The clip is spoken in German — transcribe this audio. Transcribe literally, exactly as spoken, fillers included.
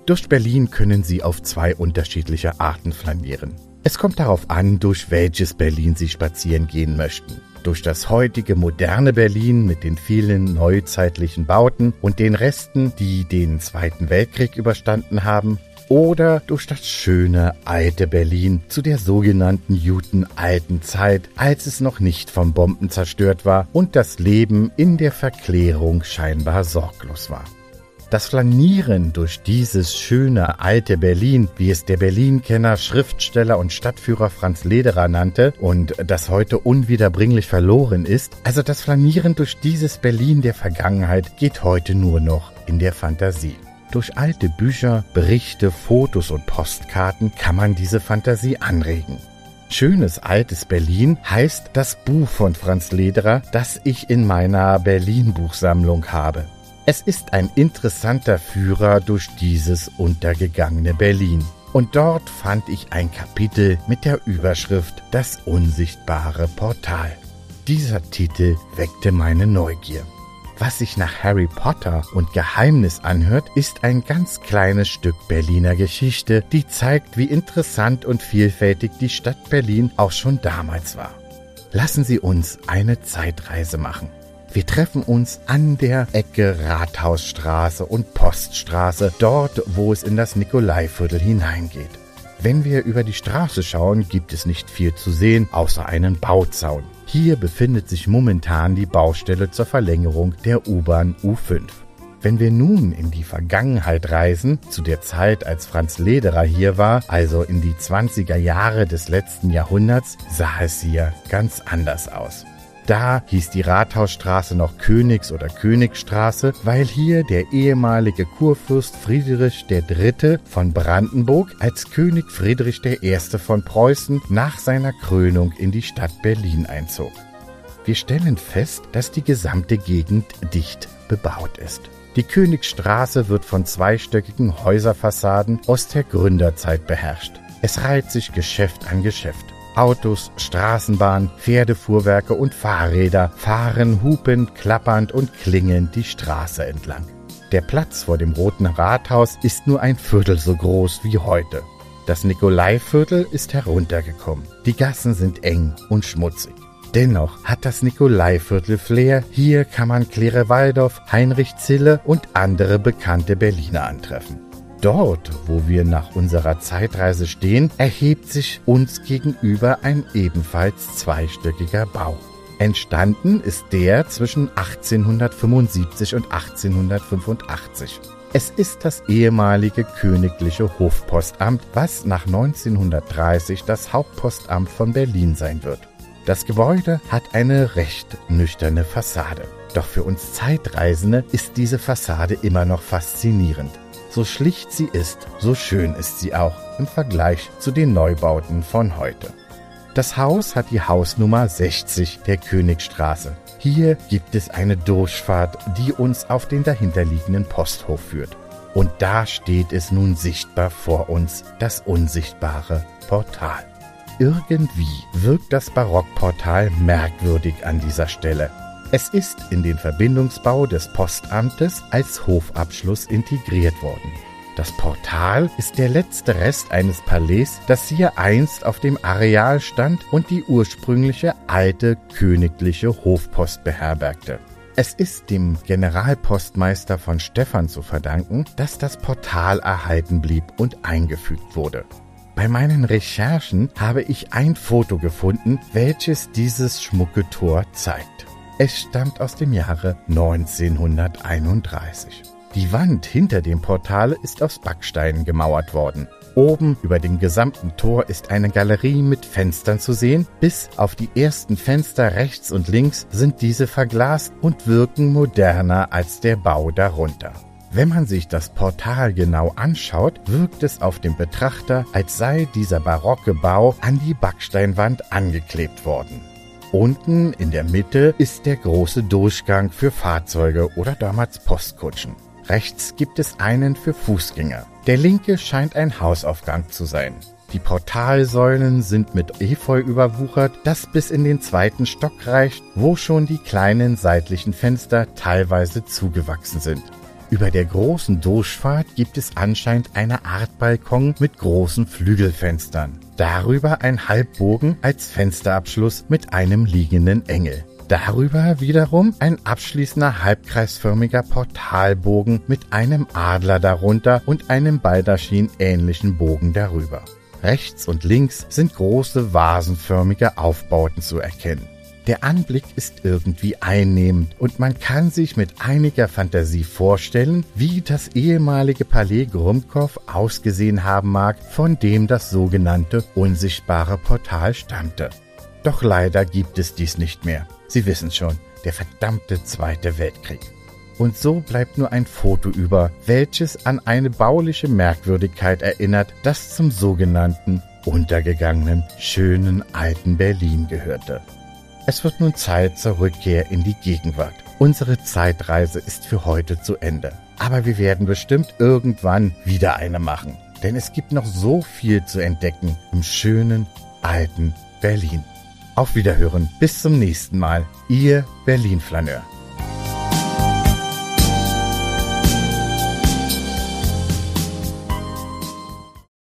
Durch Berlin können Sie auf zwei unterschiedliche Arten flanieren. Es kommt darauf an, durch welches Berlin Sie spazieren gehen möchten. Durch das heutige moderne Berlin mit den vielen neuzeitlichen Bauten und den Resten, die den Zweiten Weltkrieg überstanden haben, oder durch das schöne alte Berlin zu der sogenannten guten alten Zeit, als es noch nicht von Bomben zerstört war und das Leben in der Verklärung scheinbar sorglos war. Das Flanieren durch dieses schöne alte Berlin, wie es der Berlin-Kenner, Schriftsteller und Stadtführer Franz Lederer nannte und das heute unwiederbringlich verloren ist, also das Flanieren durch dieses Berlin der Vergangenheit geht heute nur noch in der Fantasie. Durch alte Bücher, Berichte, Fotos und Postkarten kann man diese Fantasie anregen. Schönes altes Berlin heißt das Buch von Franz Lederer, das ich in meiner Berlin-Buchsammlung habe. Es ist ein interessanter Führer durch dieses untergegangene Berlin. Und dort fand ich ein Kapitel mit der Überschrift »Das unsichtbare Portal«. Dieser Titel weckte meine Neugier. Was sich nach Harry Potter und Geheimnis anhört, ist ein ganz kleines Stück Berliner Geschichte, die zeigt, wie interessant und vielfältig die Stadt Berlin auch schon damals war. Lassen Sie uns eine Zeitreise machen. Wir treffen uns an der Ecke Rathausstraße und Poststraße, dort, wo es in das Nikolaiviertel hineingeht. Wenn wir über die Straße schauen, gibt es nicht viel zu sehen, außer einen Bauzaun. Hier befindet sich momentan die Baustelle zur Verlängerung der U-Bahn U fünf. Wenn wir nun in die Vergangenheit reisen, zu der Zeit, als Franz Lederer hier war, also in die zwanziger Jahre des letzten Jahrhunderts, sah es hier ganz anders aus. Da hieß die Rathausstraße noch Königs- oder Königstraße, weil hier der ehemalige Kurfürst Friedrich der Dritte von Brandenburg als König Friedrich der Erste von Preußen nach seiner Krönung in die Stadt Berlin einzog. Wir stellen fest, dass die gesamte Gegend dicht bebaut ist. Die Königstraße wird von zweistöckigen Häuserfassaden aus der Gründerzeit beherrscht. Es reiht sich Geschäft an Geschäft. Autos, Straßenbahn, Pferdefuhrwerke und Fahrräder fahren hupend, klappernd und klingend die Straße entlang. Der Platz vor dem Roten Rathaus ist nur ein Viertel so groß wie heute. Das Nikolaiviertel ist heruntergekommen. Die Gassen sind eng und schmutzig. Dennoch hat das Nikolaiviertel Flair. Hier kann man Claire Waldoff, Heinrich Zille und andere bekannte Berliner antreffen. Dort, wo wir nach unserer Zeitreise stehen, erhebt sich uns gegenüber ein ebenfalls zweistöckiger Bau. Entstanden ist der zwischen achtzehnhundertfünfundsiebzig und achtzehnhundertfünfundachtzig. Es ist das ehemalige königliche Hofpostamt, was nach neunzehnhundertdreißig das Hauptpostamt von Berlin sein wird. Das Gebäude hat eine recht nüchterne Fassade. Doch für uns Zeitreisende ist diese Fassade immer noch faszinierend. So schlicht sie ist, so schön ist sie auch im Vergleich zu den Neubauten von heute. Das Haus hat die Hausnummer sechzig der Königstraße. Hier gibt es eine Durchfahrt, die uns auf den dahinterliegenden Posthof führt. Und da steht es nun sichtbar vor uns, das unsichtbare Portal. Irgendwie wirkt das Barockportal merkwürdig an dieser Stelle. Es ist in den Verbindungsbau des Postamtes als Hofabschluss integriert worden. Das Portal ist der letzte Rest eines Palais, das hier einst auf dem Areal stand und die ursprüngliche alte königliche Hofpost beherbergte. Es ist dem Generalpostmeister von Stephan zu verdanken, dass das Portal erhalten blieb und eingefügt wurde. Bei meinen Recherchen habe ich ein Foto gefunden, welches dieses schmucke Tor zeigt. Es stammt aus dem Jahre neunzehnhunderteinunddreißig. Die Wand hinter dem Portal ist aus Backsteinen gemauert worden. Oben über dem gesamten Tor ist eine Galerie mit Fenstern zu sehen. Bis auf die ersten Fenster rechts und links sind diese verglast und wirken moderner als der Bau darunter. Wenn man sich das Portal genau anschaut, wirkt es auf den Betrachter, als sei dieser barocke Bau an die Backsteinwand angeklebt worden. Unten in der Mitte ist der große Durchgang für Fahrzeuge oder damals Postkutschen. Rechts gibt es einen für Fußgänger. Der linke scheint ein Hausaufgang zu sein. Die Portalsäulen sind mit Efeu überwuchert, das bis in den zweiten Stock reicht, wo schon die kleinen seitlichen Fenster teilweise zugewachsen sind. Über der großen Durchfahrt gibt es anscheinend eine Art Balkon mit großen Flügelfenstern. Darüber ein Halbbogen als Fensterabschluss mit einem liegenden Engel. Darüber wiederum ein abschließender halbkreisförmiger Portalbogen mit einem Adler darunter und einem Baldachin-ähnlichen Bogen darüber. Rechts und links sind große vasenförmige Aufbauten zu erkennen. Der Anblick ist irgendwie einnehmend und man kann sich mit einiger Fantasie vorstellen, wie das ehemalige Palais Grumkow ausgesehen haben mag, von dem das sogenannte unsichtbare Portal stammte. Doch leider gibt es dies nicht mehr. Sie wissen schon, der verdammte Zweite Weltkrieg. Und so bleibt nur ein Foto über, welches an eine bauliche Merkwürdigkeit erinnert, das zum sogenannten untergegangenen, schönen alten Berlin gehörte. Es wird nun Zeit zur Rückkehr in die Gegenwart. Unsere Zeitreise ist für heute zu Ende. Aber wir werden bestimmt irgendwann wieder eine machen. Denn es gibt noch so viel zu entdecken im schönen, alten Berlin. Auf Wiederhören, bis zum nächsten Mal, Ihr Berlin-Flaneur.